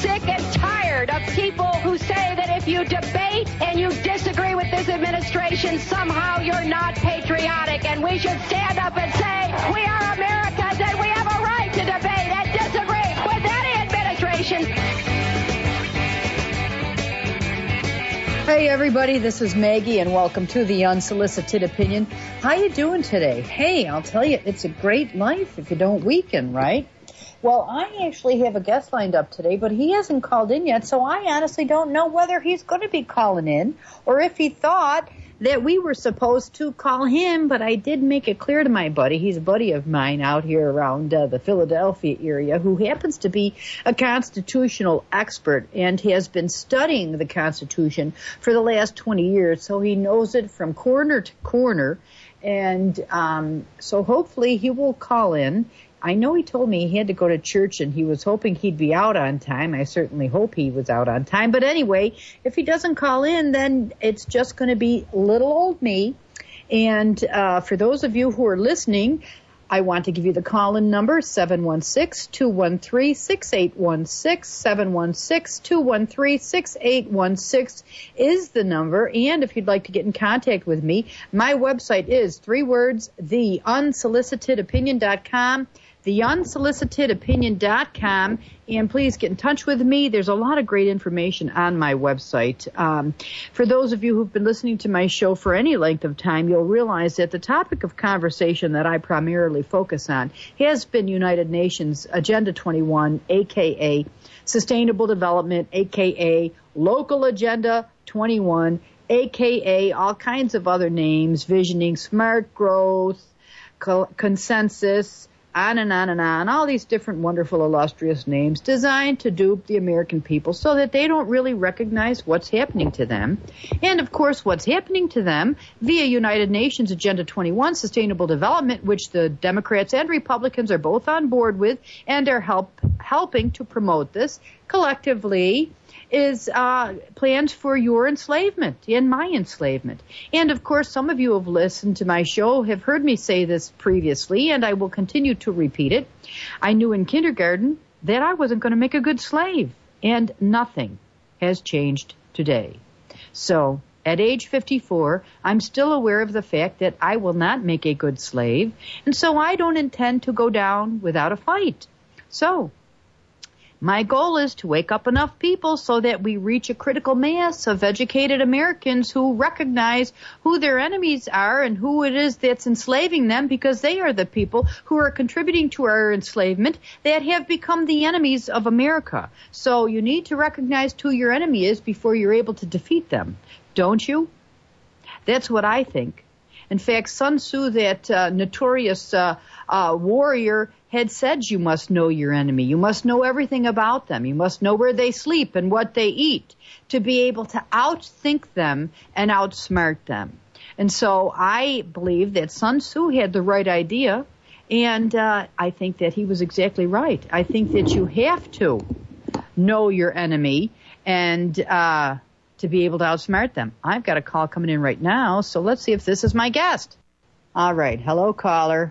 sick and tired of people who say that if you debate and you disagree with this administration, somehow you're not patriotic. And we should stand up and say, we are Americans and we have a right to debate and disagree with any administration. Hey everybody, this is Maggie and welcome to the Unsolicited Opinion. How you doing today? Hey, I'll tell you, it's a great life if you don't weaken, right? Well, I actually have a guest lined up today, but he hasn't called in yet, so I honestly don't know whether he's going to be calling in or if he thought that we were supposed to call him, but I did make it clear to my buddy, he's a buddy of mine out here around the Philadelphia area, who happens to be a constitutional expert and has been studying the Constitution for the last 20 years, so he knows it from corner to corner, and so hopefully he will call in. I know he told me he had to go to church and he was hoping he'd be out on time. I certainly hope he was out on time. But anyway, if he doesn't call in, then it's just going to be little old me. And for those of you who are listening, I want to give you the call-in number, 716-213-6816. 716-213-6816 is the number. And if you'd like to get in contact with me, my website is 3 words, theunsolicitedopinion.com. theunsolicitedopinion.com, and please get in touch with me. There's a lot of great information on my website. For those of you who've been listening to my show for any length of time, you'll realize that the topic of conversation that I primarily focus on has been United Nations Agenda 21, a.k.a. Sustainable Development, a.k.a. Local Agenda 21, a.k.a. all kinds of other names, Visioning Smart Growth, Consensus, on and on and on, all these different wonderful, illustrious names designed to dupe the American people so that they don't really recognize what's happening to them. And, of course, what's happening to them via United Nations Agenda 21, Sustainable Development, which the Democrats and Republicans are both on board with and are helping to promote this collectively, is plans for your enslavement and my enslavement. And, of course, some of you have listened to my show, have heard me say this previously, and I will continue to repeat it. I knew in kindergarten that I wasn't going to make a good slave, and nothing has changed today. So, at age 54, I'm still aware of the fact that I will not make a good slave, and so I don't intend to go down without a fight. So, my goal is to wake up enough people so that we reach a critical mass of educated Americans who recognize who their enemies are and who it is that's enslaving them, because they are the people who are contributing to our enslavement that have become the enemies of America. So you need to recognize who your enemy is before you're able to defeat them, don't you? That's what I think. In fact, Sun Tzu, that notorious warrior, had said you must know your enemy. You must know everything about them. You must know where they sleep and what they eat to be able to outthink them and outsmart them. And so I believe that Sun Tzu had the right idea, and I think that he was exactly right. I think that you have to know your enemy and to be able to outsmart them. I've got a call coming in right now, so let's see if this is my guest. All right. Hello, caller.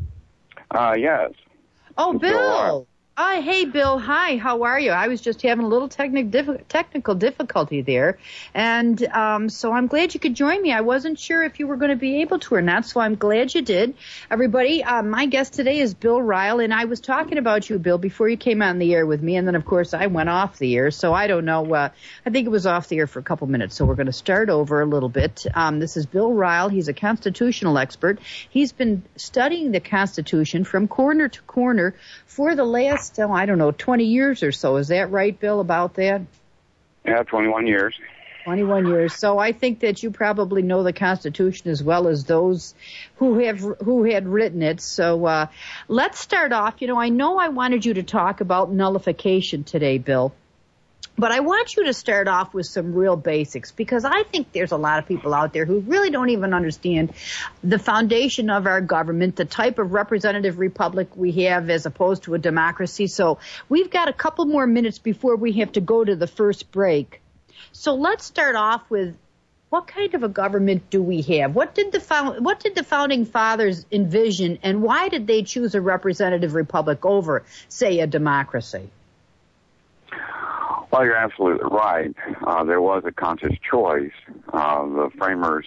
Yes. Oh, Bill. Hey, Bill. Hi. How are you? I was just having a little technical difficulty there. And so I'm glad you could join me. I wasn't sure if you were going to be able to or not, so I'm glad you did. Everybody, my guest today is Bill Ryle, and I was talking about you, Bill, before you came on the air with me. And then, of course, I went off the air. So I don't know. I think it was off the air for a couple minutes. So we're going to start over a little bit. This is Bill Ryle. He's a constitutional expert. He's been studying the Constitution from corner to corner for the last, 20 years or so. Is that right, Bill, about that? Yeah, 21 years. 21 years. So I think that you probably know the Constitution as well as those who had written it. So let's start off. I know I wanted you to talk about nullification today, Bill. But I want you to start off with some real basics, because I think there's a lot of people out there who really don't even understand the foundation of our government, the type of representative republic we have as opposed to a democracy. So we've got a couple more minutes before we have to go to the first break. So let's start off with, what kind of a government do we have? What did the founding fathers envision, and why did they choose a representative republic over, say, a democracy? Well, you're absolutely right. There was a conscious choice. The framers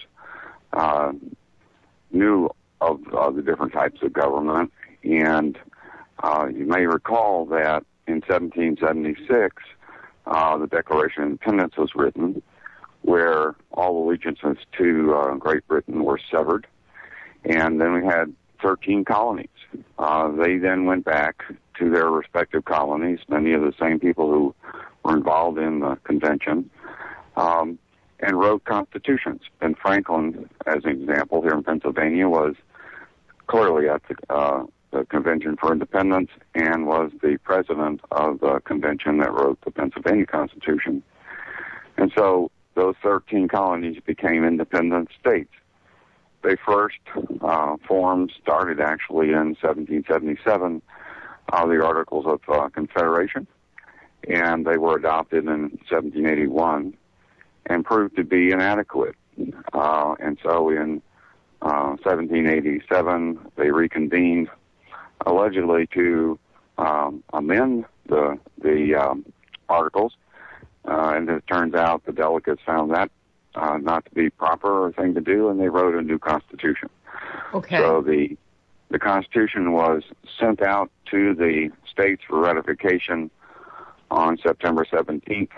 knew of the different types of government, and you may recall that in 1776, the Declaration of Independence was written, where all allegiances to Great Britain were severed, and then we had 13 colonies. They then went back to their respective colonies, many of the same people who were involved in the convention, and wrote constitutions. Ben Franklin, as an example, here in Pennsylvania, was clearly at the Convention for Independence and was the president of the convention that wrote the Pennsylvania Constitution. And so those 13 colonies became independent states. They first started actually in 1777, the Articles of Confederation, and they were adopted in 1781 and proved to be inadequate. And so in 1787, they reconvened, allegedly to amend the articles, and it turns out the delegates found that not to be proper thing to do, and they wrote a new constitution. Okay. So the Constitution was sent out to the states for ratification on September 17th,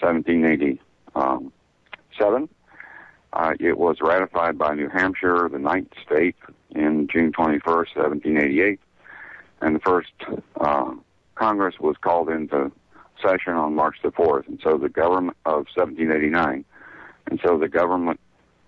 1787. It was ratified by New Hampshire, the 9th state, in June 21st, 1788. And the first Congress was called into session on March the 4th, and so the government of 1789. And so the government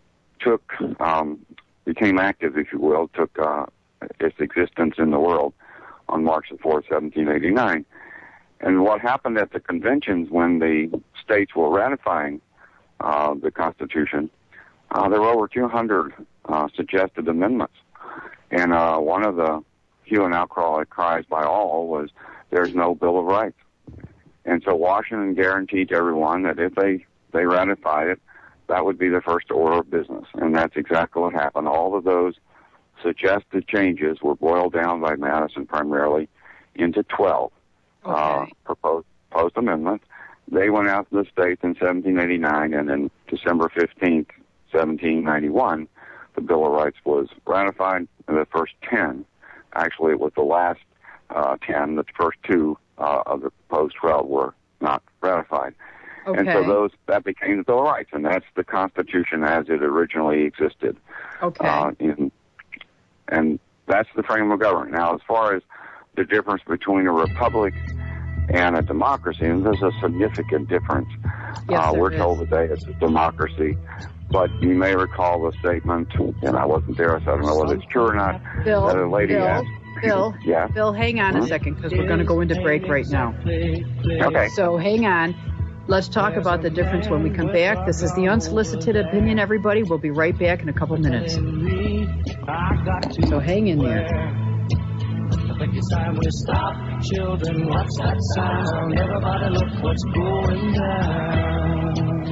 became active, if you will, took its existence in the world on March the 4th, 1789. And what happened at the conventions when the states were ratifying the Constitution, there were over 200 suggested amendments. And one of the hue and outcry cries by all was, there's no Bill of Rights. And so Washington guaranteed to everyone that if they ratified it, that would be the first order of business. And that's exactly what happened. All of those suggested changes were boiled down by Madison primarily into 12 proposed amendments. They went out to the states in 1789, and then December 15th, 1791, the Bill of Rights was ratified, and the first 10, actually it was the last 10, the first 2 of the proposed 12 were not ratified. Okay. And so that became the Bill of Rights, and that's the Constitution as it originally existed. Okay. And that's the frame of government. Now, as far as the difference between a republic and a democracy, and there's a significant difference. Yes, we're told today it's a democracy, but you may recall the statement, and I wasn't there, so I don't know whether it's true or not, that a lady asked. Bill, hang on a second, because we're going to go into break right now. Okay. So hang on. Let's talk about the difference when we come back. This is the Unsolicited Opinion, everybody. We'll be right back in a couple minutes. So hang in there. I think it's time we stop. Children, watch that sound. Everybody look what's going down.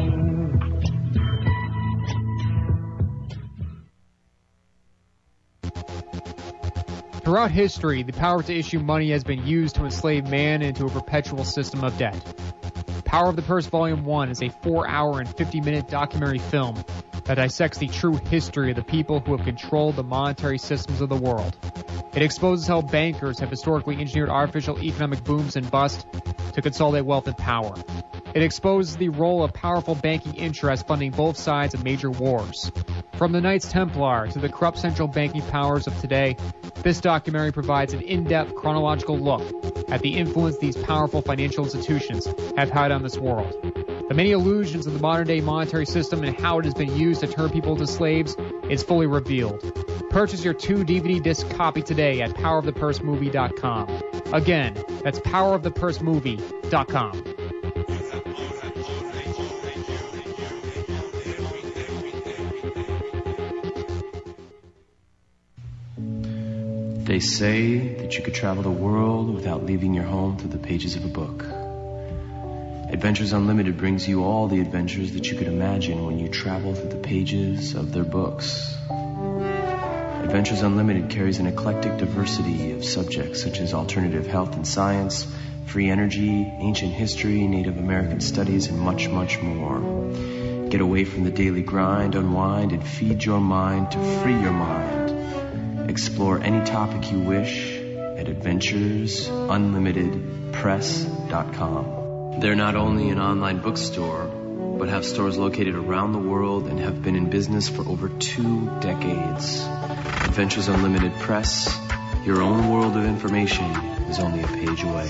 Throughout history, the power to issue money has been used to enslave man into a perpetual system of debt. Power of the Purse Volume 1 is a 4-hour and 50-minute documentary film that dissects the true history of the people who have controlled the monetary systems of the world. It exposes how bankers have historically engineered artificial economic booms and busts to consolidate wealth and power. It exposes the role of powerful banking interests funding both sides of major wars. From the Knights Templar to the corrupt central banking powers of today, this documentary provides an in-depth chronological look at the influence these powerful financial institutions have had on this world. The many illusions of the modern-day monetary system and how it has been used to turn people into slaves is fully revealed. Purchase your 2 DVD disc copy today at powerofthepursemovie.com. Again, that's powerofthepursemovie.com. They say that you could travel the world without leaving your home through the pages of a book. Adventures Unlimited brings you all the adventures that you could imagine when you travel through the pages of their books. Adventures Unlimited carries an eclectic diversity of subjects such as alternative health and science, free energy, ancient history, Native American studies, and much, much more. Get away from the daily grind, unwind, and feed your mind to free your mind. Explore any topic you wish at AdventuresUnlimitedPress.com. They're not only an online bookstore, but have stores located around the world and have been in business for over 2 decades. Adventures Unlimited Press, your own world of information is only a page away.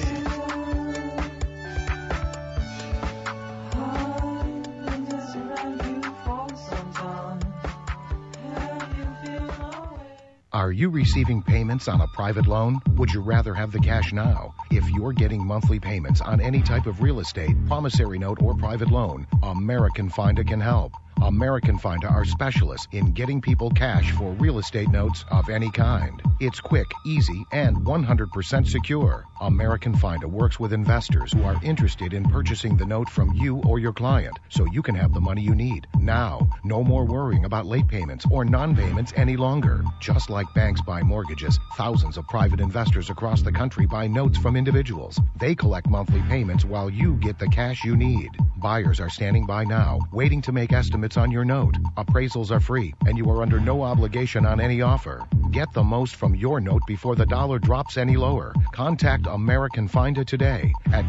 Are you receiving payments on a private loan? Would you rather have the cash now? If you're getting monthly payments on any type of real estate, promissory note, or private loan, American Finder can help. American Finder are specialists in getting people cash for real estate notes of any kind. It's quick, easy, and 100% secure. American Finder works with investors who are interested in purchasing the note from you or your client, so you can have the money you need now. No more worrying about late payments or non-payments any longer. Just like banks buy mortgages, thousands of private investors across the country buy notes from individuals. They collect monthly payments while you get the cash you need. Buyers are standing by now, waiting to make estimates on your note. Appraisals are free, and you are under no obligation on any offer. Get the most from your note before the dollar drops any lower. Contact American Finder today at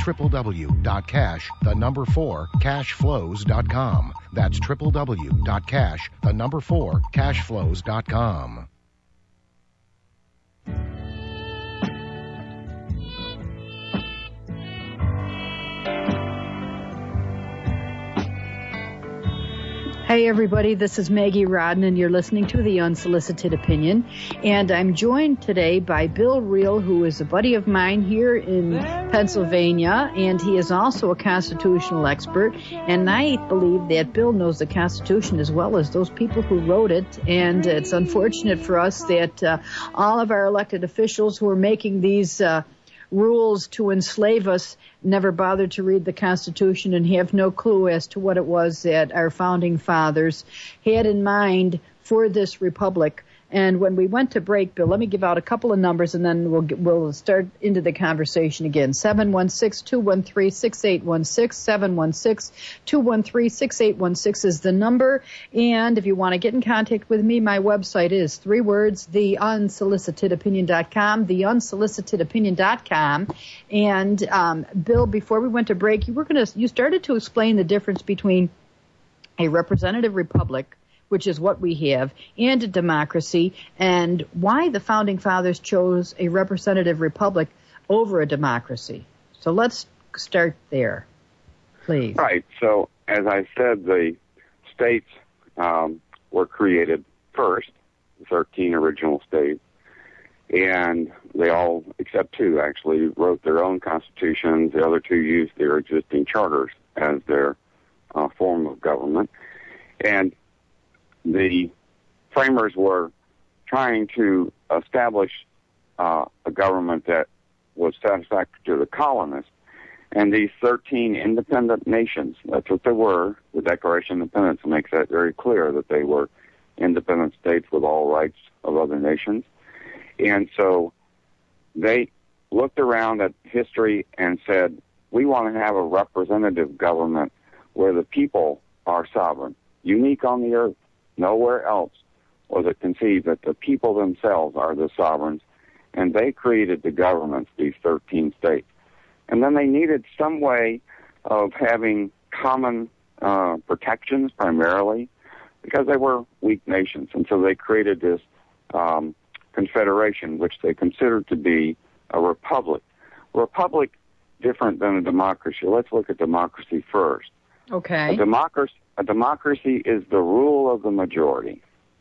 www.cash4cashflows.com. That's www.cash4cashflows.com. Hey everybody, this is Maggie Rodden and you're listening to The Unsolicited Opinion. And I'm joined today by Bill Reel, who is a buddy of mine here in Pennsylvania, and he is also a constitutional expert. And I believe that Bill knows the Constitution as well as those people who wrote it. And it's unfortunate for us that all of our elected officials who are making these rules to enslave us never bothered to read the Constitution and have no clue as to what it was that our founding fathers had in mind for this republic. And when we went to break, Bill, let me give out a couple of numbers and then we'll start into the conversation again. 716-213-6816, 716-213-6816 is the number. And if you want to get in contact with me, my website is 3 words, theunsolicitedopinion.com, theunsolicitedopinion.com. And Bill, before we went to break, you started to explain the difference between a representative republic, which is what we have, and a democracy, and why the Founding Fathers chose a representative republic over a democracy. So let's start there, please. Right. So, as I said, the states were created first, 13 original states, and they all, except 2, actually, wrote their own constitutions. The other 2 used their existing charters as their form of government. And the framers were trying to establish a government that was satisfactory to the colonists. And these 13 independent nations, that's what they were. The Declaration of Independence makes that very clear, that they were independent states with all rights of other nations. And so they looked around at history and said, we want to have a representative government where the people are sovereign, unique on the earth. Nowhere else was it conceived that the people themselves are the sovereigns, and they created the governments, these 13 states. And then they needed some way of having common protections primarily, because they were weak nations. And so they created this confederation, which they considered to be a republic. A republic, different than a democracy. Let's look at democracy first. Okay. A democracy is the rule of the majority.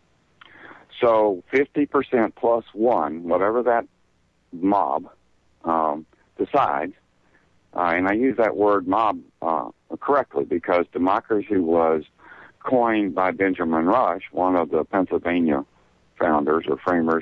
So 50% plus 1, whatever that mob decides, and I use that word mob correctly because democracy was coined by Benjamin Rush, one of the Pennsylvania founders or framers,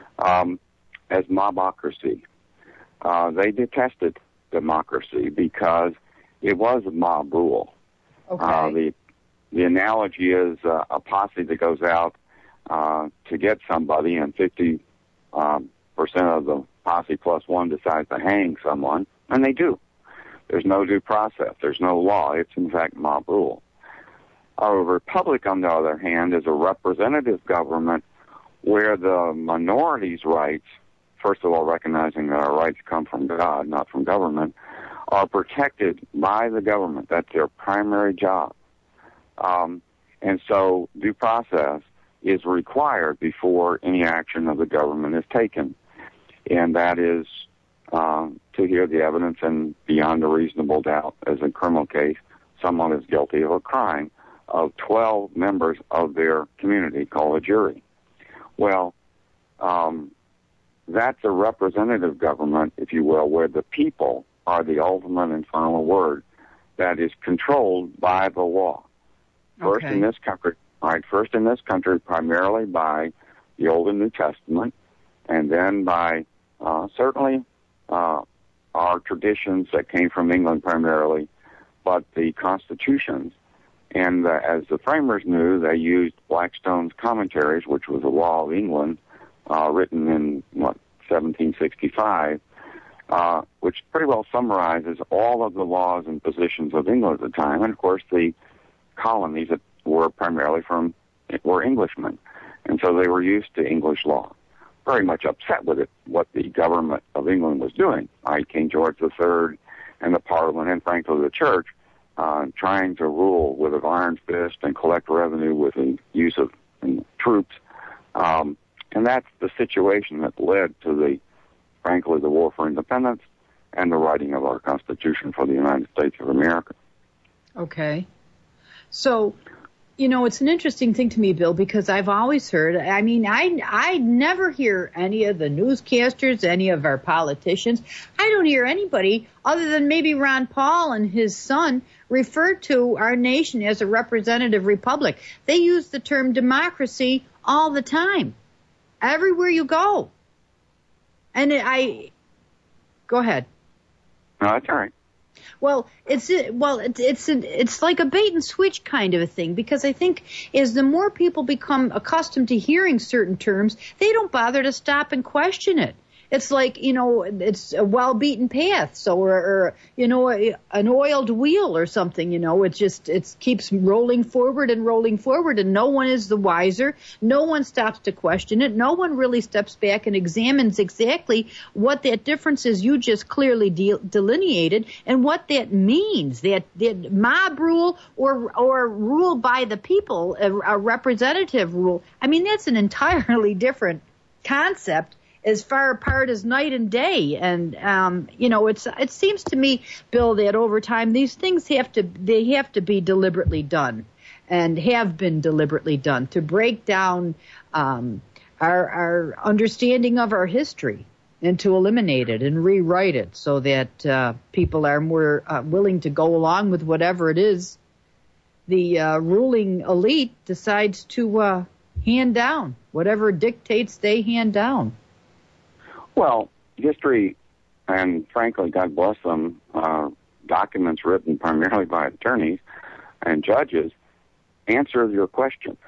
as mobocracy. They detested democracy because it was a mob rule. Okay. The analogy is a posse that goes out to get somebody, and 50% of the posse plus 1 decides to hang someone. And they do. There's no due process. There's no law. It's, in fact, mob rule. A republic, on the other hand, is a representative government where the minorities' rights, first of all recognizing that our rights come from God, not from government, are protected by the government. That's their primary job. And so due process is required before any action of the government is taken. And that is to hear the evidence and beyond a reasonable doubt, as in a criminal case, someone is guilty of a crime, of 12 members of their community, called a jury. Well, that's a representative government, if you will, where the people are the ultimate and final word that is controlled by the law. First in this country, primarily by the Old and New Testament, and then by certainly our traditions that came from England primarily, but the constitutions. And as the framers knew, they used Blackstone's Commentaries, which was a law of England, written in, 1765, which pretty well summarizes all of the laws and positions of England at the time. And, of course, the colonies that were primarily were Englishmen. And so they were used to English law. Very much upset with it, what the government of England was doing, King George III and the Parliament and, frankly, the Church, trying to rule with an iron fist and collect revenue with the use of troops. And that's the situation that led to frankly, the War for Independence and the writing of our Constitution for the United States of America. Okay. So, it's an interesting thing to me, Bill, because I've always heard, I never hear any of the newscasters, any of our politicians. I don't hear anybody other than maybe Ron Paul and his son refer to our nation as a representative republic. They use the term democracy all the time, everywhere you go. And go ahead. No, that's all right. Well, it's like a bait and switch kind of a thing, because I think as the more people become accustomed to hearing certain terms, they don't bother to stop and question it. It's like, it's a well-beaten path, or an oiled wheel or something, it keeps rolling forward, and no one is the wiser. No one stops to question it. No one really steps back and examines exactly what that difference is you just clearly delineated and what that means, that mob rule or rule by the people, a representative rule. I mean, that's an entirely different concept, as far apart as night and day. And, it seems to me, Bill, that over time these things have to be deliberately done, and have been deliberately done, to break down our understanding of our history and to eliminate it and rewrite it so that people are more willing to go along with whatever it is the ruling elite decides to hand down, whatever dictates they hand down. Well, history, and frankly, God bless them, documents written primarily by attorneys and judges, answer your question.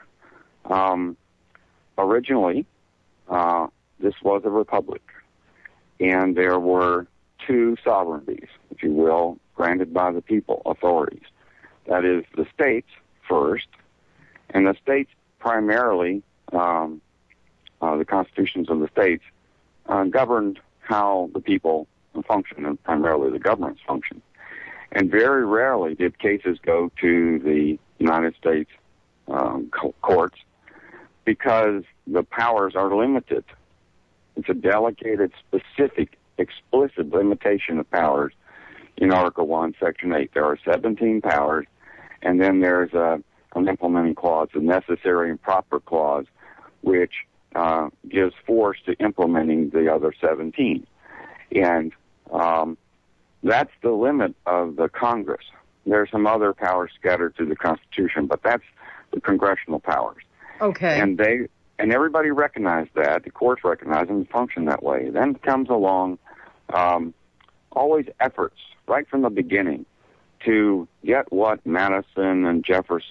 Originally, this was a republic, and there were two sovereignties, if you will, granted by the people, authorities. That is, the states first, and the states primarily, the constitutions of the states, governed how the people function, and primarily the governments function. And very rarely did cases go to the United States courts, because the powers are limited. It's a delegated, specific, explicit limitation of powers in Article 1, Section 8. There are 17 powers, and then there's an implementing clause, a necessary and proper clause, which gives force to implementing the other 17. And that's the limit of the Congress. There are some other powers scattered through the Constitution, but that's the congressional powers. Okay. And everybody recognized that. The courts recognize them and function that way. Then comes along always efforts right from the beginning to get what Madison and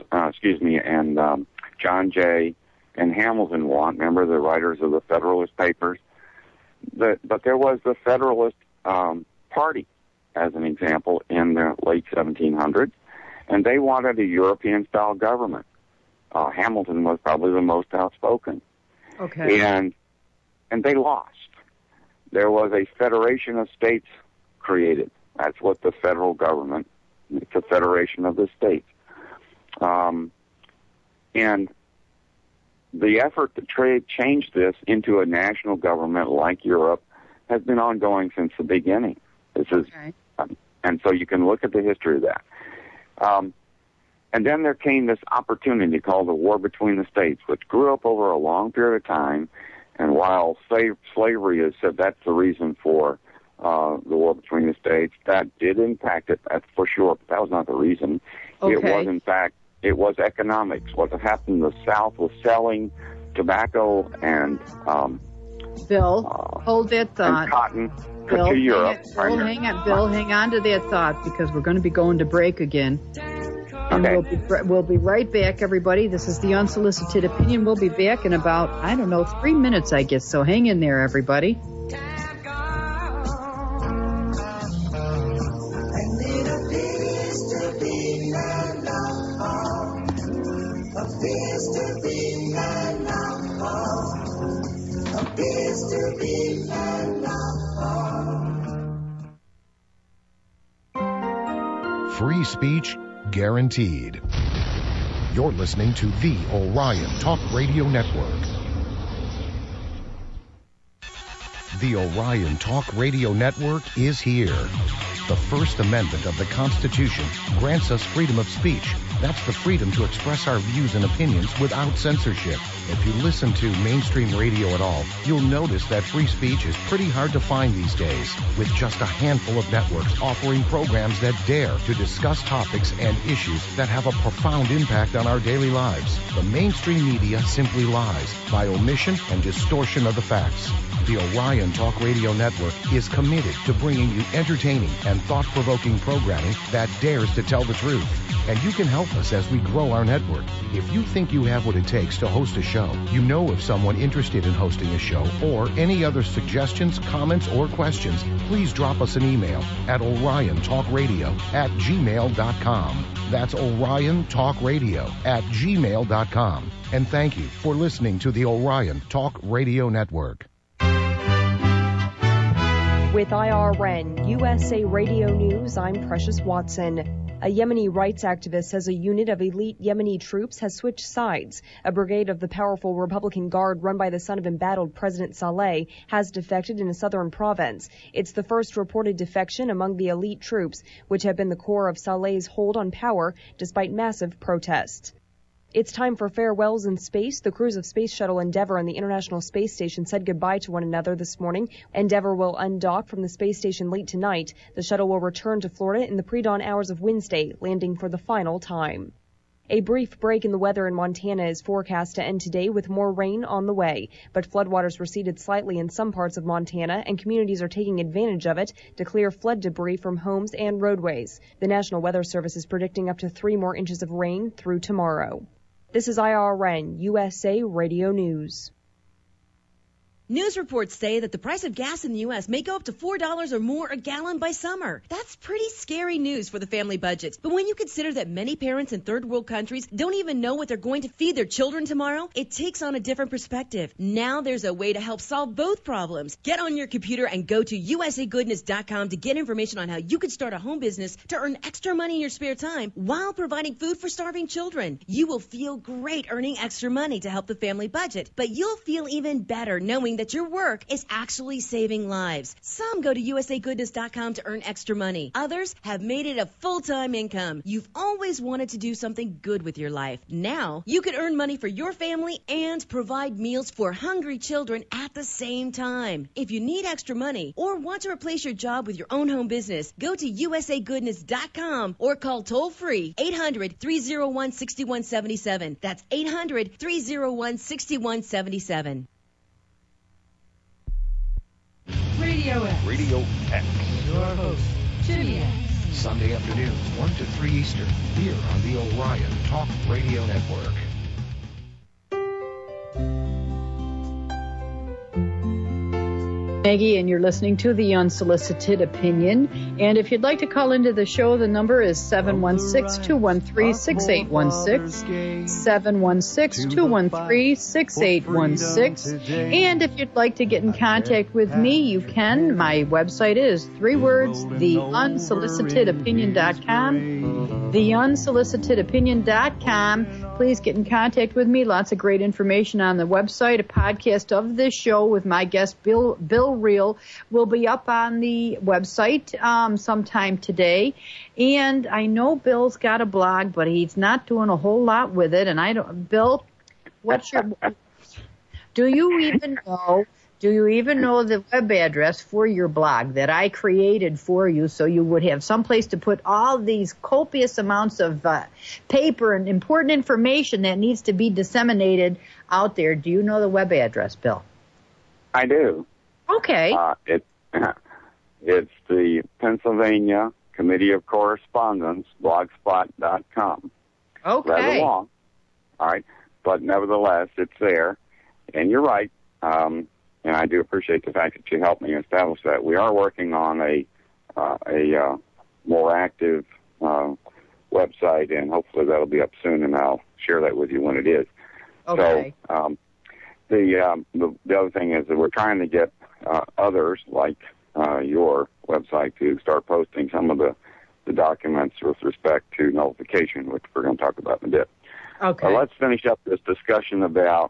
John Jay and Hamilton want. Remember, the writers of the Federalist Papers? But there was the Federalist Party as an example, in the late 1700s, and they wanted a European-style government. Hamilton was probably the most outspoken. Okay. And they lost. There was a federation of states created. That's what the federal government, it's a federation of the states. And the effort to change this into a national government like Europe has been ongoing since the beginning. This is, and so you can look at the history of that. And then there came this opportunity called the War Between the States, which grew up over a long period of time. And while slavery is said that's the reason for the War Between the States, that did impact it, that's for sure, but that was not the reason. Okay. It was, in fact, it was economics. What had happened, the South was selling tobacco and Bill, hold that thought. And cotton Bill, to Europe. Bill, hang on to that thought, because we're going to be going to break again. And we'll be right back, everybody. This is the Unsolicited Opinion. We'll be back in about, 3 minutes, I guess. So hang in there, everybody. Free speech guaranteed. You're listening to the Orion Talk Radio Network. The Orion Talk Radio Network is here. The First Amendment of the Constitution grants us freedom of speech. That's the freedom to express our views and opinions without censorship. If you listen to mainstream radio at all, you'll notice that free speech is pretty hard to find these days, with just a handful of networks offering programs that dare to discuss topics and issues that have a profound impact on our daily lives. The mainstream media simply lies by omission and distortion of the facts. The Orion Talk Radio Network is committed to bringing you entertaining and thought-provoking programming that dares to tell the truth. And you can help us as we grow our network. If you think you have what it takes to host a show, you know of someone interested in hosting a show, or any other suggestions, comments, or questions, please drop us an email at oriontalkradio@gmail.com. That's oriontalkradio@gmail.com. And thank you for listening to the Orion Talk Radio Network. With IRN USA Radio News, I'm Precious Watson. A Yemeni rights activist says a unit of elite Yemeni troops has switched sides. A brigade of the powerful Republican Guard run by the son of embattled President Saleh has defected in a southern province. It's the first reported defection among the elite troops, which have been the core of Saleh's hold on power despite massive protests. It's time for farewells in space. The crews of Space Shuttle Endeavour and the International Space Station said goodbye to one another this morning. Endeavour will undock from the space station late tonight. The shuttle will return to Florida in the pre-dawn hours of Wednesday, landing for the final time. A brief break in the weather in Montana is forecast to end today with more rain on the way. But floodwaters receded slightly in some parts of Montana, and communities are taking advantage of it to clear flood debris from homes and roadways. The National Weather Service is predicting up to 3 more inches of rain through tomorrow. This is IRN USA Radio News. News reports say that the price of gas in the U.S. may go up to $4 or more a gallon by summer. That's pretty scary news for the family budget. But when you consider that many parents in third world countries don't even know what they're going to feed their children tomorrow, it takes on a different perspective. Now there's a way to help solve both problems. Get on your computer and go to usagoodness.com to get information on how you could start a home business to earn extra money in your spare time while providing food for starving children. You will feel great earning extra money to help the family budget, but you'll feel even better knowing that your work is actually saving lives. Some go to usagoodness.com to earn extra money. Others have made it a full-time income. You've always wanted to do something good with your life. Now you could earn money for your family and provide meals for hungry children at the same time. If you need extra money or want to replace your job with your own home business, go to usagoodness.com or call toll-free 800-301-6177. That's 800-301-6177. Radio X. Radio X. Your host, Jimmy X. Sunday afternoons, 1 to 3 Eastern, here on the Orion Talk Radio Network. Maggie, and you're listening to The Unsolicited Opinion. And if you'd like to call into the show, the number is 716-213-6816, 716-213-6816. And if you'd like to get in contact with me, you can. My website is 3 words, theunsolicitedopinion.com, theunsolicitedopinion.com. Please get in contact with me. Lots of great information on the website. A podcast of this show with my guest, Bill Reel, will be up on the website sometime today. And I know Bill's got a blog, but he's not doing a whole lot with it. And Bill, what's your? Do you even know the web address for your blog that I created for you, so you would have someplace to put all these copious amounts of paper and important information that needs to be disseminated out there? Do you know the web address, Bill? I do. Okay. It's the Pennsylvania Committee of Correspondence, blogspot.com. Okay. Rather long. All right. But nevertheless, it's there. And you're right. And I do appreciate the fact that you helped me establish that. We are working on a more active website, and hopefully that'll be up soon, and I'll share that with you when it is. Okay. So the other thing is that we're trying to get others like your website to start posting some of the documents with respect to nullification, which we're going to talk about in a bit. Okay. Let's finish up this discussion about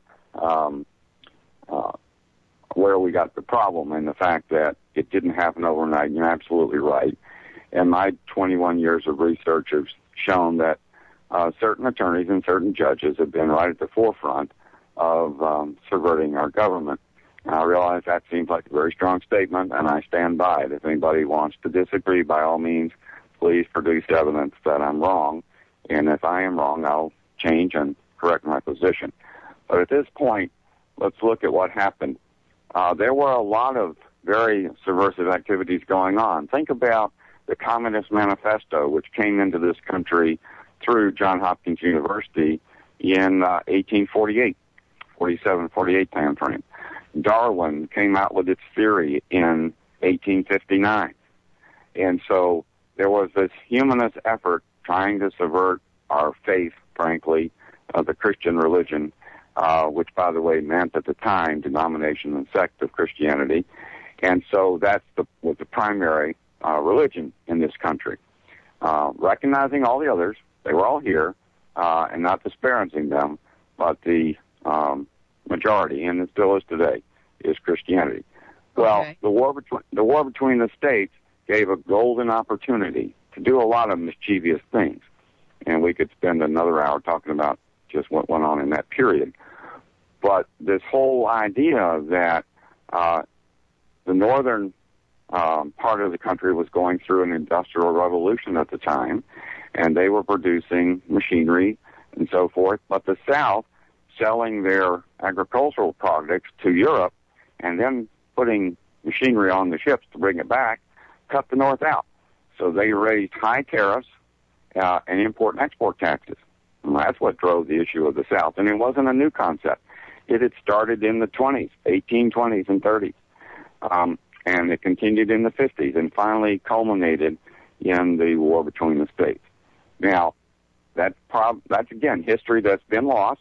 where we got the problem and the fact that it didn't happen overnight. You're absolutely right. And my 21 years of research has shown that certain attorneys and certain judges have been right at the forefront of subverting our government. And I realize that seems like a very strong statement, and I stand by it. If anybody wants to disagree, by all means, please produce evidence that I'm wrong. And if I am wrong, I'll change and correct my position. But at this point, let's look at what happened. There were a lot of very subversive activities going on. Think about the Communist Manifesto, which came into this country through Johns Hopkins University in 1848, 47, 48 time frame. Darwin came out with its theory in 1859. And so there was this humanist effort trying to subvert our faith, frankly, the Christian religion, which, by the way, meant at the time denomination and sect of Christianity. And so that was the primary religion in this country. Recognizing all the others, they were all here, and not disparaging them, but the majority, and it still is today, is Christianity. Well, Okay. the war between the states gave a golden opportunity to do a lot of mischievous things, and we could spend another hour talking about just what went on in that period. But this whole idea that the northern part of the country was going through an industrial revolution at the time, and they were producing machinery and so forth, but the South selling their agricultural products to Europe and then putting machinery on the ships to bring it back, cut the North out. So they raised high tariffs and import and export taxes. And that's what drove the issue of the South. And it wasn't a new concept. It had started in the 20s, 1820s and 30s. And it continued in the 50s and finally culminated in the war between the states. Now, that's again, history that's been lost.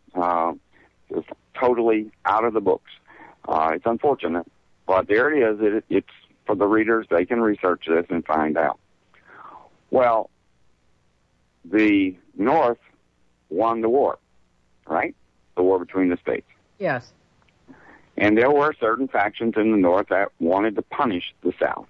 It's totally out of the books. It's unfortunate, but there it is. It's for the readers. They can research this and find out. Well, the North won the war, right? The war between the states. Yes. And there were certain factions in the North that wanted to punish the South.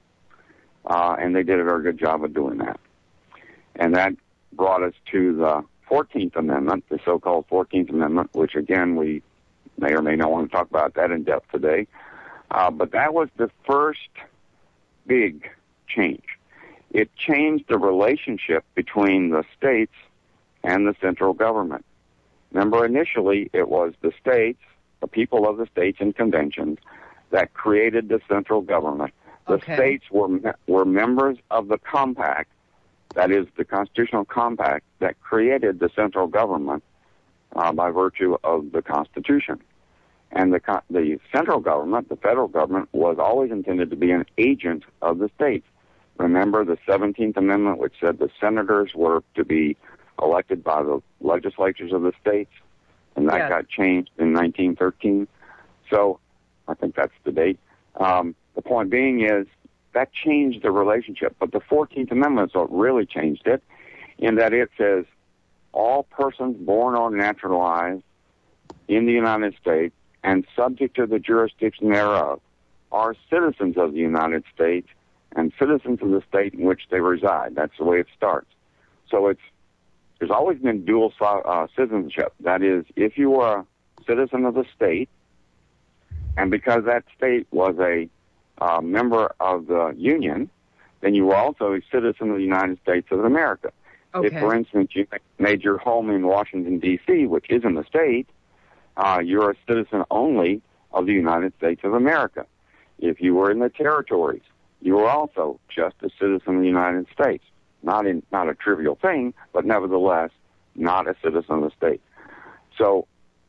And they did a very good job of doing that. And that brought us to the 14th Amendment, the so-called 14th Amendment, which, again, we may or may not want to talk about that in depth today. But that was the first big change. It changed the relationship between the states and the central government. Remember, initially, it was the states, the people of the states and conventions, that created the central government. The states were members of the compact, that is, the constitutional compact that created the central government by virtue of the Constitution. And the central government, the federal government, was always intended to be an agent of the states. Remember the 17th Amendment, which said the senators were to be elected by the legislatures of the states, and that got changed in 1913. So I think that's the date. The point being is that changed the relationship, but the 14th Amendment is what really changed it, in that it says all persons born or naturalized in the United States and subject to the jurisdiction thereof are citizens of the United States and citizens of the state in which they reside. That's the way it starts. So there's always been dual citizenship. That is, if you are a citizen of the state, and because that state was a member of the Union, then you were also a citizen of the United States of America. Okay. If, for instance, you made your home in Washington, D.C., which isn't a state, you're a citizen only of the United States of America. If you were in the territories, you were also just a citizen of the United States. Not a trivial thing, but nevertheless, not a citizen of the state. So,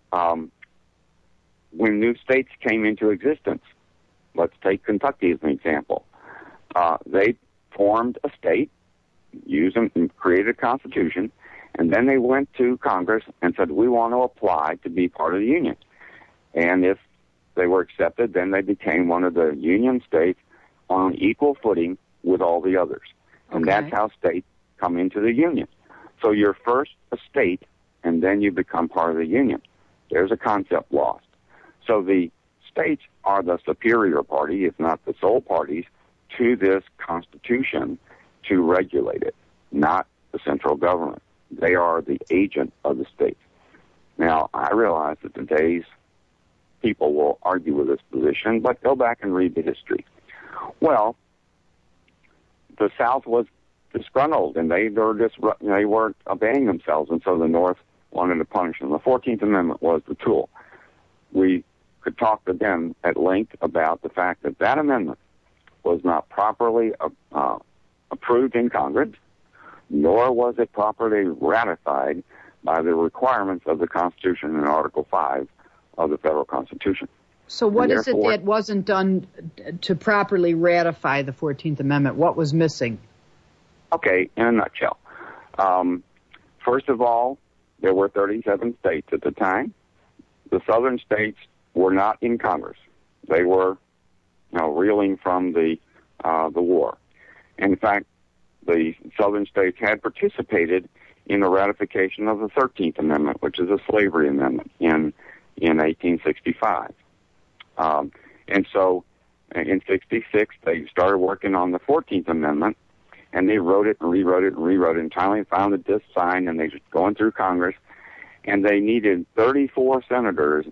when new states came into existence, let's take Kentucky as an example. They formed a state, used and created a constitution, and then they went to Congress and said, we want to apply to be part of the Union. And if they were accepted, then they became one of the Union states on equal footing with all the others. And that's how states come into the Union. So you're first a state, and then you become part of the Union. There's a concept lost. So the states are the superior party, if not the sole parties, to this Constitution to regulate it, not the central government. They are the agent of the state. Now, I realize that today's people will argue with this position, but go back and read the history. Well, the South was disgruntled, and they weren't obeying themselves, and so the North wanted to punish them. The 14th Amendment was the tool. We could talk to them at length about the fact that that amendment was not properly approved in Congress, nor was it properly ratified by the requirements of the Constitution in Article 5 of the Federal Constitution. So what is it that wasn't done to properly ratify the 14th Amendment? What was missing? Okay, in a nutshell. First of all, there were 37 states at the time. The southern states were not in Congress. They were, reeling from the war. In fact, the southern states had participated in the ratification of the 13th Amendment, which is a slavery amendment, in 1865. And so in 66, they started working on the 14th Amendment, and they wrote it and rewrote it and rewrote it, and finally found it just signed, and they were going through Congress, and they needed 34 senators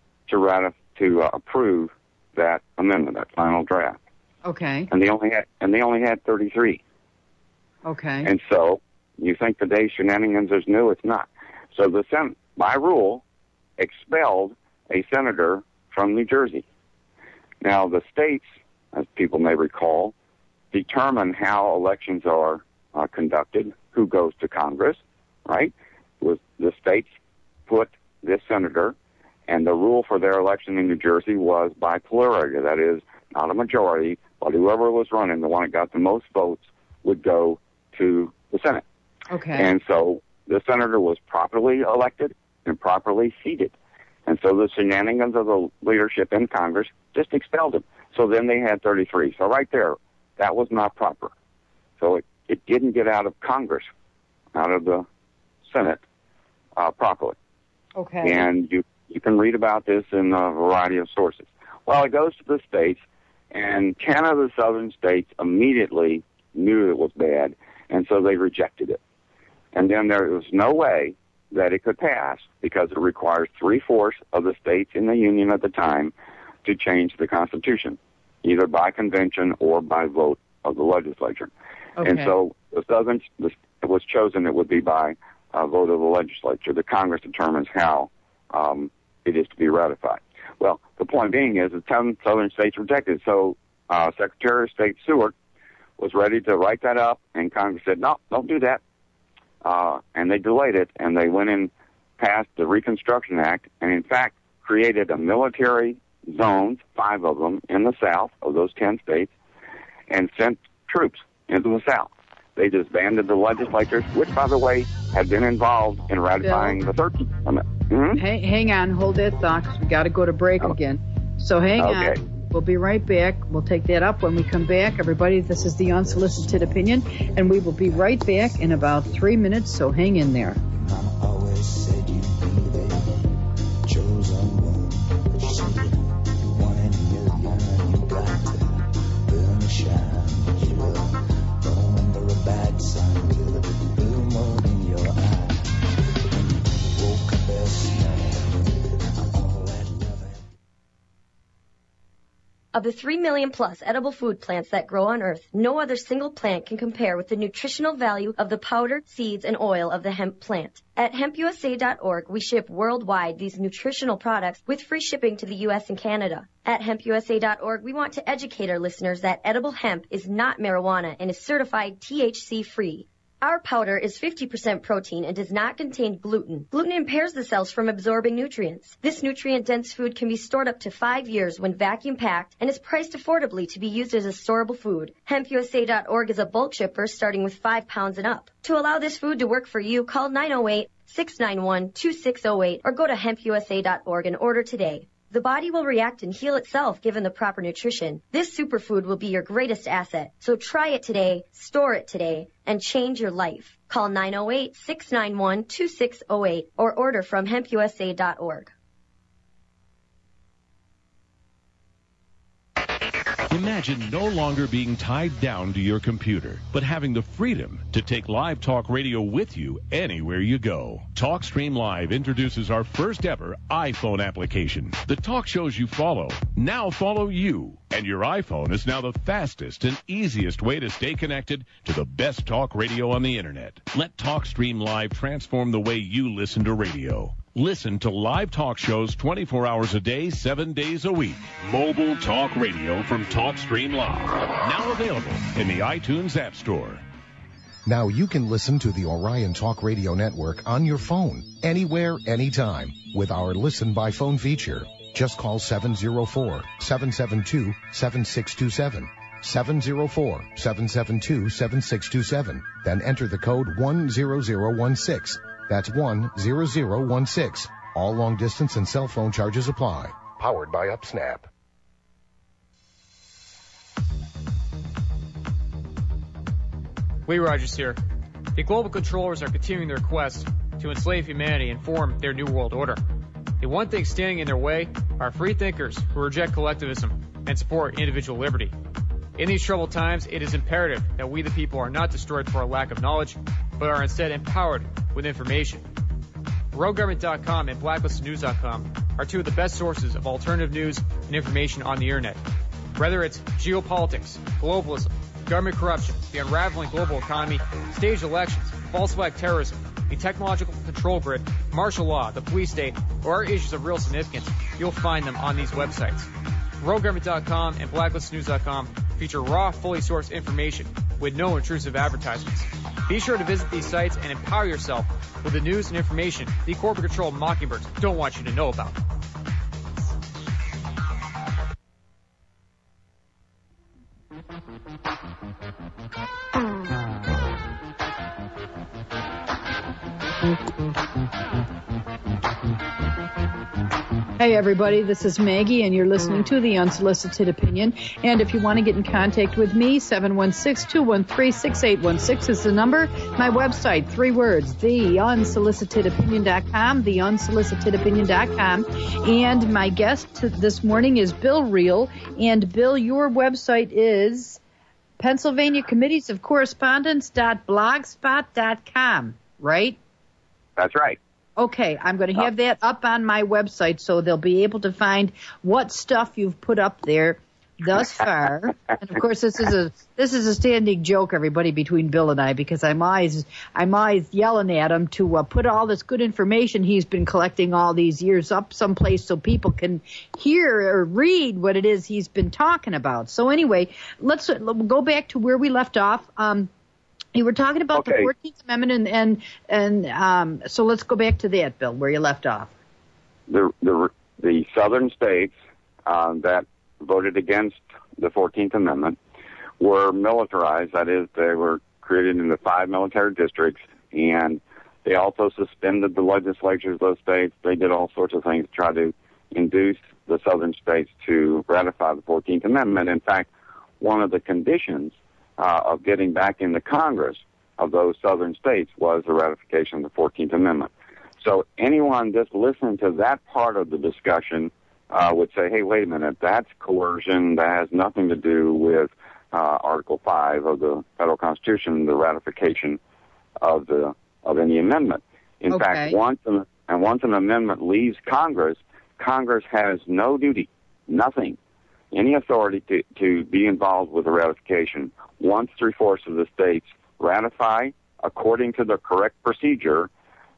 to approve that amendment, that final draft. Okay. And they only had 33. Okay. And so you think today's shenanigans is new? It's not. So the Senate, by rule, expelled a senator from New Jersey. Now, the states, as people may recall, determine how elections are conducted, who goes to Congress, right? The states put this senator, and the rule for their election in New Jersey was by plurality. That is, not a majority, but whoever was running, the one that got the most votes, would go to the Senate. Okay. And so the senator was properly elected and properly seated. And so the shenanigans of the leadership in Congress just expelled him. So then they had 33. So right there, that was not proper. So it didn't get out of Congress, out of the Senate, properly. Okay. And you can read about this in a variety of sources. Well, it goes to the states, and 10 of the southern states immediately knew it was bad, and so they rejected it. And then there was no way that it could pass because it requires 3/4 of the states in the Union at the time to change the Constitution, either by convention or by vote of the legislature. Okay. And so it was chosen it would be by a vote of the legislature. The Congress determines how it is to be ratified. Well, the point being is the 10 southern states rejected. So Secretary of State Seward was ready to write that up, and Congress said, no, don't do that. And they delayed it, and they went and passed the Reconstruction Act, and in fact created a military zones, 5 of them, in the South of those 10 states, and sent troops into the South. They disbanded the legislatures, which, by the way, had been involved in ratifying the 13th Amendment. Mm-hmm. Hey, hang on. Hold that thought, 'cause we got to go to break again. So hang on. We'll be right back. We'll take that up when we come back. Everybody, this is the Unsolicited Opinion, and we will be right back in about 3 minutes, so hang in there. Mama always said you'd be the chosen one. She said, 1 in a million, you got to burn the shine. You were born under a bad sign with a blue moon in your eye. When you woke up this morning, all that love. Of the 3 million plus edible food plants that grow on Earth, no other single plant can compare with the nutritional value of the powder, seeds, and oil of the hemp plant. At hempusa.org, we ship worldwide these nutritional products with free shipping to the U.S. and Canada. At hempusa.org, we want to educate our listeners that edible hemp is not marijuana and is certified THC-free. Our powder is 50% protein and does not contain gluten. Gluten impairs the cells from absorbing nutrients. This nutrient-dense food can be stored up to 5 years when vacuum-packed and is priced affordably to be used as a storable food. HempUSA.org is a bulk shipper starting with 5 pounds and up. To allow this food to work for you, call 908-691-2608 or go to HempUSA.org and order today. The body will react and heal itself given the proper nutrition. This superfood will be your greatest asset. So try it today, store it today, and change your life. Call 908-691-2608 or order from hempusa.org. Imagine no longer being tied down to your computer, but having the freedom to take Live Talk Radio with you anywhere you go. TalkStream Live introduces our first ever iPhone application. The talk shows you follow now follow you, and your iPhone is now the fastest and easiest way to stay connected to the best talk radio on the internet. Let TalkStream Live transform the way you listen to radio. Listen to live talk shows 24 hours a day, 7 days a week. Mobile talk radio from TalkStream Live. Now available in the iTunes App Store. Now you can listen to the Orion Talk Radio Network on your phone, anywhere, anytime, with our Listen by Phone feature. Just call 704-772-7627. 704-772-7627. Then enter the code 10016. That's 10016. All long distance and cell phone charges apply. Powered by UpSnap. Lee Rogers here. The global controllers are continuing their quest to enslave humanity and form their new world order. The one thing standing in their way are free thinkers who reject collectivism and support individual liberty. In these troubled times, it is imperative that we the people are not destroyed for a lack of knowledge, but are instead empowered with information. RogueGovernment.com and BlacklistedNews.com are two of the best sources of alternative news and information on the internet. Whether it's geopolitics, globalism, government corruption, the unraveling global economy, staged elections, false flag terrorism, the technological control grid, martial law, the police state, or issues of real significance, you'll find them on these websites. RogueGovernment.com and BlacklistedNews.com feature raw, fully sourced information with no intrusive advertisements. Be sure to visit these sites and empower yourself with the news and information the corporate-controlled mockingbirds don't want you to know about. Hey everybody, this is Maggie and you're listening to The Unsolicited Opinion. And if you want to get in contact with me, 716-213-6816 is the number. My website, 3 words, theunsolicitedopinion.com, theunsolicitedopinion.com. And my guest this morning is Bill Reel. And Bill, your website is Pennsylvania Committees of Correspondence.blogspot.com, right? That's right. Okay, I'm going to have that up on my website so they'll be able to find what stuff you've put up there thus far. And of course, this is a standing joke, everybody, between Bill and I, because I'm always yelling at him to put all this good information he's been collecting all these years up someplace so people can hear or read what it is he's been talking about. So anyway, let's go back to where we left off. You were talking about the 14th Amendment, and so let's go back to that, Bill, where you left off. The the southern states that voted against the 14th Amendment were militarized. That is, they were created into 5 military districts, and they also suspended the legislatures of those states. They did all sorts of things to try to induce the southern states to ratify the 14th Amendment. In fact, one of the conditions of getting back into Congress of those southern states was the ratification of the 14th Amendment. So anyone just listening to that part of the discussion would say, hey, wait a minute, that's coercion. That has nothing to do with Article 5 of the Federal Constitution, the ratification of any amendment. In fact, once an amendment leaves Congress, Congress has no duty, nothing, any authority to be involved with the ratification. Once 3/4 of the states ratify according to the correct procedure,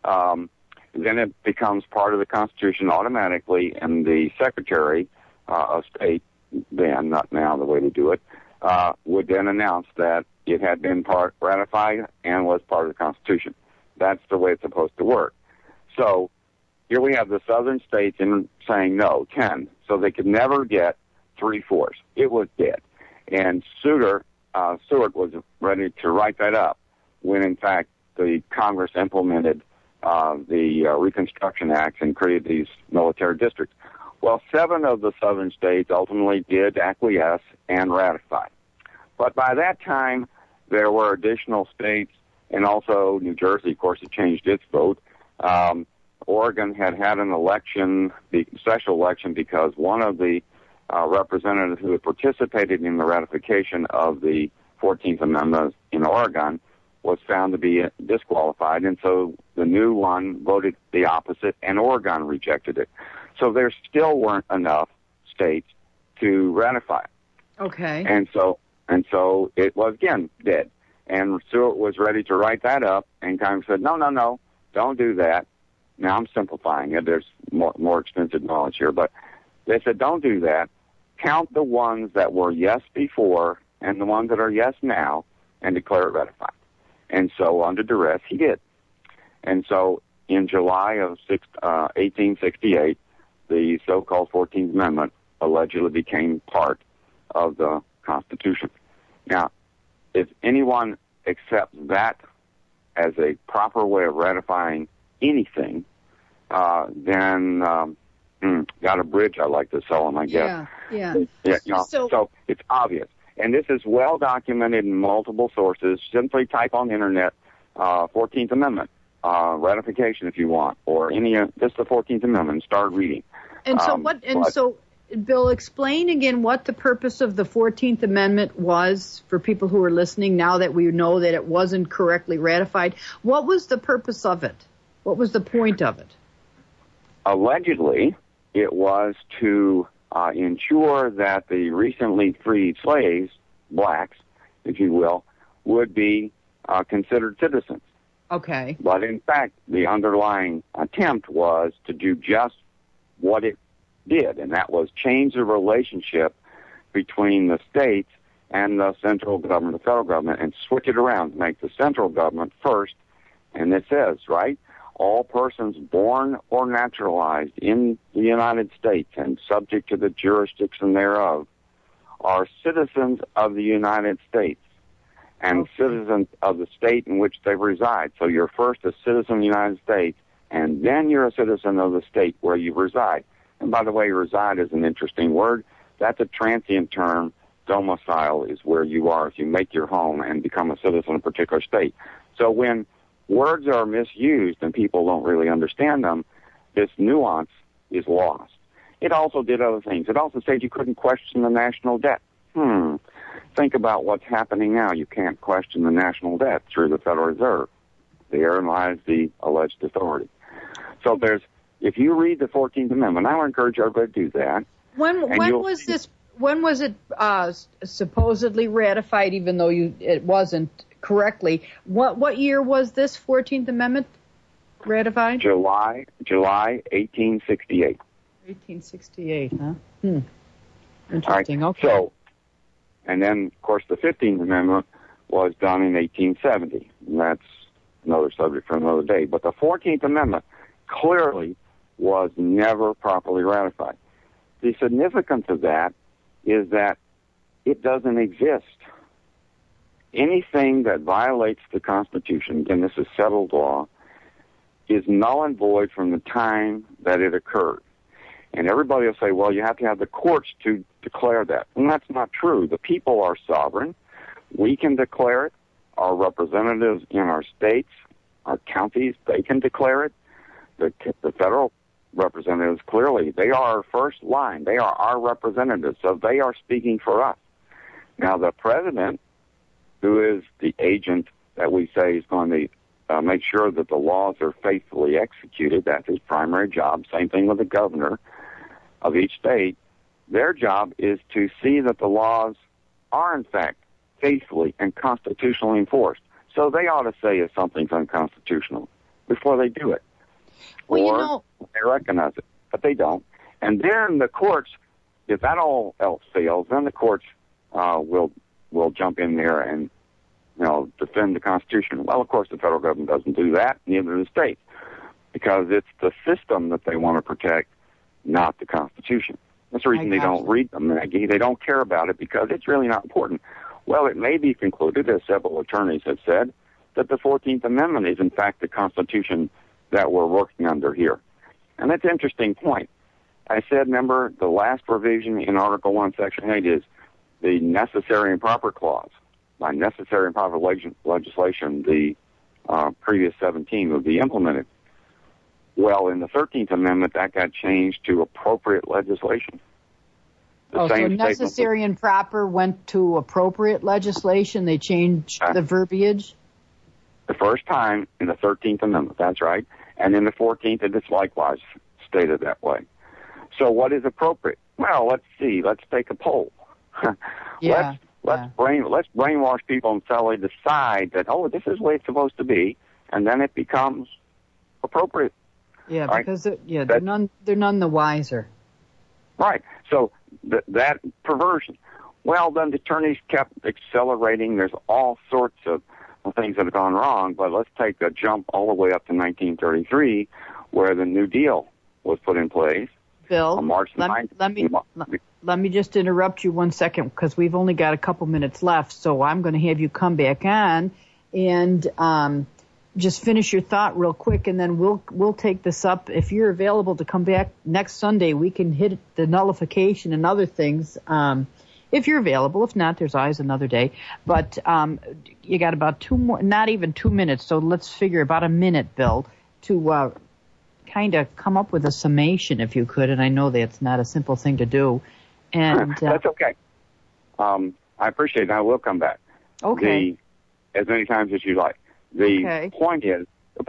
then it becomes part of the Constitution automatically, and the Secretary of State, then, not now the way to do it, would then announce that it had been ratified and was part of the Constitution. That's the way it's supposed to work. So here we have the southern states saying no, 10, so they could never get 3/4. It was dead. And Stewart was ready to write that up when, in fact, the Congress implemented the Reconstruction Act and created these military districts. Well, 7 of the southern states ultimately did acquiesce and ratify. But by that time, there were additional states, and also New Jersey, of course, had changed its vote. Oregon had an election, the special election, because one of the representatives who had participated in the ratification of the 14th Amendment in Oregon was found to be disqualified, and so the new one voted the opposite, and Oregon rejected it. So there still weren't enough states to ratify. Okay. And so it was, again, dead. And Stewart was ready to write that up, and Congress said, no, don't do that. Now, I'm simplifying it. There's more extensive knowledge here. But they said, don't do that. Count the ones that were yes before and the ones that are yes now and declare it ratified. And so, under duress, he did. And so, in July of 1868, the so-called 14th Amendment allegedly became part of the Constitution. Now, if anyone accepts that as a proper way of ratifying anything, then got a bridge I like to sell them, I guess. Yeah. So it's obvious. And this is well documented in multiple sources. Simply type on the internet 14th Amendment ratification if you want, or just the 14th Amendment, and start reading. And so Bill, explain again what the purpose of the 14th Amendment was for people who are listening now that we know that it wasn't correctly ratified. What was the purpose of it? What was the point of it? Allegedly, it was to ensure that the recently freed slaves, blacks, if you will, would be considered citizens. Okay. But in fact, the underlying attempt was to do just what it did, and that was change the relationship between the states and the central government, the federal government, and switch it around to make the central government first. And it says, right, all persons born or naturalized in the United States and subject to the jurisdiction thereof are citizens of the United States and citizens of the state in which they reside. So you're first a citizen of the United States, and then you're a citizen of the state where you reside. And by the way, reside is an interesting word. That's a transient term. Domicile is where you are if you make your home and become a citizen of a particular state. So when words are misused and people don't really understand them, this nuance is lost. It also did other things. It also said you couldn't question the national debt. Think about what's happening now. You can't question the national debt through the Federal Reserve. Therein lies the alleged authority. So if you read the 14th Amendment, I would encourage everybody to do that. When was it supposedly ratified, even though it wasn't correctly? What year was this 14th Amendment ratified? July 1868. 1868, huh? Interesting. Right. Okay. So, and then, of course, the 15th Amendment was done in 1870. And that's another subject for another day. But the 14th Amendment clearly was never properly ratified. The significance of that is that it doesn't exist. Anything that violates the Constitution, again, this is settled law, is null and void from the time that it occurred. And everybody will say, well, you have to have the courts to declare that. And that's not true. The people are sovereign. We can declare it. Our representatives in our states, our counties, they can declare it. The federal representatives, clearly, they are our first line. They are our representatives, so they are speaking for us. Now, the president, who is the agent that we say is going to make sure that the laws are faithfully executed, that's his primary job. Same thing with the governor of each state. Their job is to see that the laws are, in fact, faithfully and constitutionally enforced. So they ought to say if something's unconstitutional before they do it. Well, they recognize it, but they don't. And then the courts, if that all else fails, then the courts will jump in there and, defend the Constitution. Well, of course, the federal government doesn't do that, neither do the states, because it's the system that they want to protect, not the Constitution. That's the reason they don't read them, Maggie. They don't care about it because it's really not important. Well, it may be concluded, as several attorneys have said, that the 14th Amendment is, in fact, the Constitution that we're working under here. And that's an interesting point. I said, remember, the last provision in Article 1, Section 8 is the necessary and proper clause. By necessary and proper legislation, the previous 17 would be implemented. Well, in the 13th Amendment, that got changed to appropriate legislation. So necessary and proper went to appropriate legislation? They changed the verbiage? The first time in the 13th Amendment, that's right. And in the 14th, it is likewise stated that way. So what is appropriate? Well, let's see. Let's take a poll. Let's brainwash people until they decide that, this is the way it's supposed to be, and then it becomes appropriate. Yeah, right? Because they're none the wiser. Right. So that perversion. Well, then the attorneys kept accelerating. There's all sorts of things that have gone wrong, but let's take a jump all the way up to 1933, where the New Deal was put in place. Bill, on March 9th. Let me just interrupt you 1 second, because we've only got a couple minutes left, so I'm going to have you come back on and just finish your thought real quick, and then we'll take this up. If you're available to come back next Sunday, we can hit the nullification and other things. If you're available. If not, there's always another day. But you got about not even 2 minutes, so let's figure about a minute, Bill, to kind of come up with a summation, if you could. And I know that's not a simple thing to do. And that's okay. I appreciate it. I will come back. Okay. As many times as you like. The point is,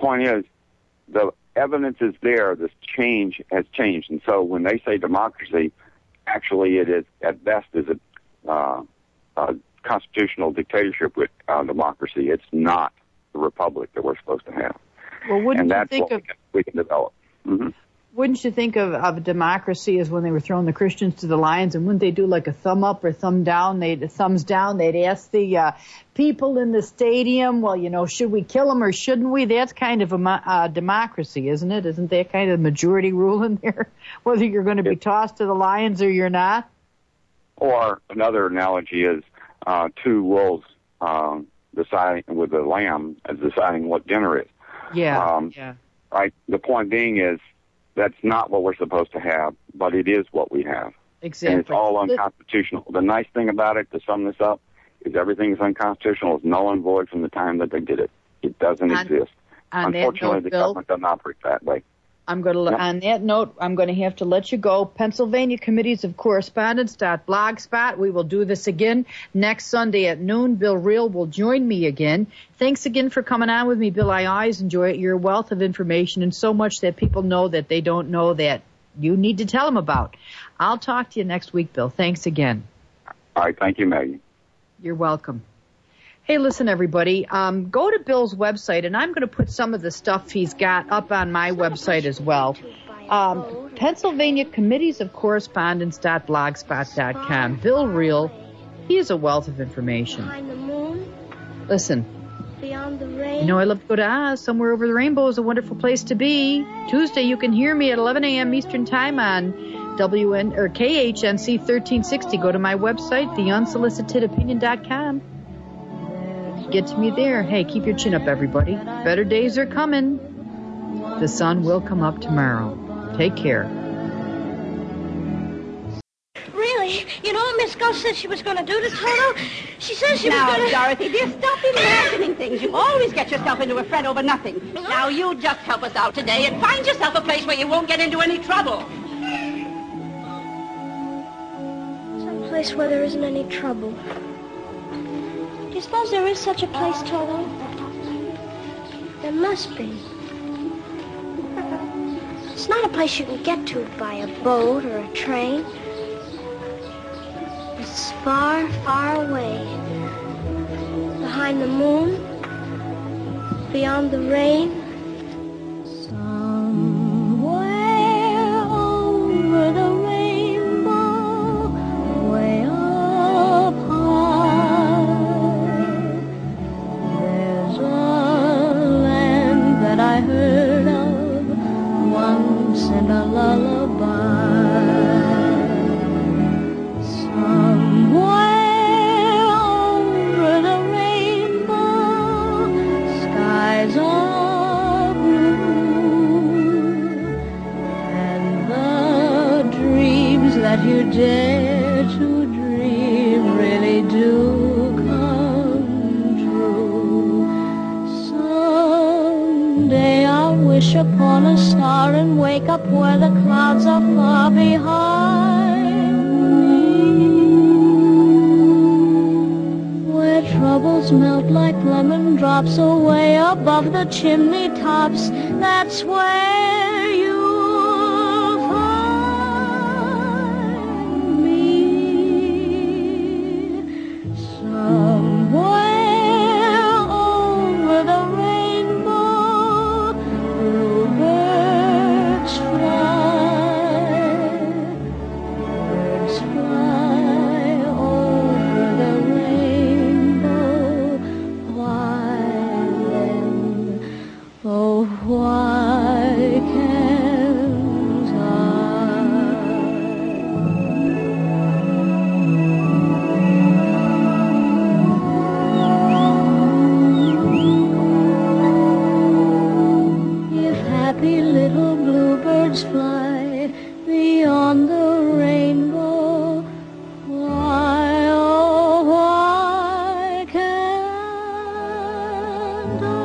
the evidence is there. This change has changed. And so when they say democracy, actually it is, at best, is a constitutional dictatorship with democracy. It's not the republic that we're supposed to have. Well, wouldn't you think of we can develop? Mm-hmm. Wouldn't you think of democracy as when they were throwing the Christians to the lions, and wouldn't they do like a thumb up or thumb down? Thumbs down. They'd ask the people in the stadium, well, should we kill them or shouldn't we? That's kind of a democracy, isn't it? Isn't that kind of majority rule in there? Whether you're going to be tossed to the lions or you're not? Or another analogy is two wolves deciding with the lamb as deciding what dinner is. Yeah. Right. The point being is that's not what we're supposed to have, but it is what we have. Exactly. And it's all unconstitutional. The nice thing about it, to sum this up, is everything is unconstitutional. It's null and void from the time that they did it. It doesn't exist. Unfortunately, the government doesn't operate that way. On that note, I'm going to have to let you go. Pennsylvania Committees of Correspondence.blogspot. We will do this again next Sunday at noon. Bill Reel will join me again. Thanks again for coming on with me, Bill. I always enjoy it. You're a wealth of information and so much that people know that they don't know that you need to tell them about. I'll talk to you next week, Bill. Thanks again. All right. Thank you, Maggie. You're welcome. Hey, listen, everybody, go to Bill's website, and I'm going to put some of the stuff he's got up on my website as well. Pennsylvania Committees of Correspondence.blogspot.com. Bill Reel, he is a wealth of information. Listen. beyond the rain. You know, I love to go to Oz. Somewhere over the rainbow is a wonderful place to be. Tuesday, you can hear me at 11 a.m. Eastern Time on KHNC 1360. Go to my website, theunsolicitedopinion.com. Get to me there. Hey, keep your chin up, everybody. Better days are coming. The sun will come up tomorrow. Take care. Really? You know what Miss Ghost said she was going to do to Toto? She says she was going to... Now, Dorothy, dear, stop imagining things. You always get yourself into a fret over nothing. Now, you just help us out today and find yourself a place where you won't get into any trouble. Some place where there isn't any trouble. Do you suppose there is such a place, Toto? There must be. It's not a place you can get to by a boat or a train. It's far, far away. Behind the moon, beyond the rain. Somewhere over the rainbow, way up high, there's a land that I heard of once in a lullaby. Somewhere over the rainbow, skies are blue, and the dreams that you dare to dream really do come true. Someday I'll wish upon a star and wake up where the clouds are far behind me, where troubles melt like lemon drops away above the chimney tops. That's where you'll find me. Somewhere over the rainbow, bluebirds fly. Birds fly over the rainbow. Why then, oh why can't I? If happy little bluebirds fly beyond the rainbow, why, oh why can't I?